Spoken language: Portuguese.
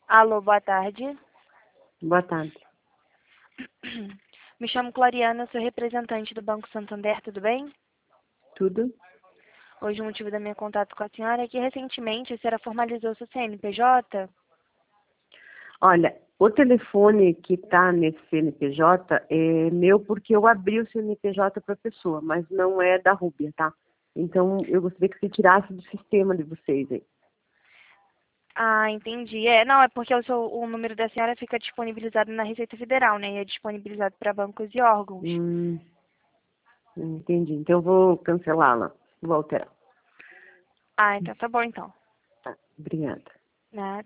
Alô, boa tarde. Boa tarde. Me chamo Clariana, sou representante do Banco Santander, tudo bem? Tudo? Hoje o motivo da minha contato com a senhora é que recentemente a senhora formalizou seu CNPJ. Olha, o telefone que está nesse CNPJ é meu porque eu abri o CNPJ para a pessoa, mas não é da Rúbia, tá? Então, eu gostaria que você tirasse do sistema de vocês aí. Ah, entendi. Não, é porque o número da senhora fica disponibilizado na Receita Federal, né? E é disponibilizado para bancos e órgãos. Entendi. Então, eu vou cancelá-la. Vou alterar. Ah, então tá bom então. Tá, obrigada. Nada.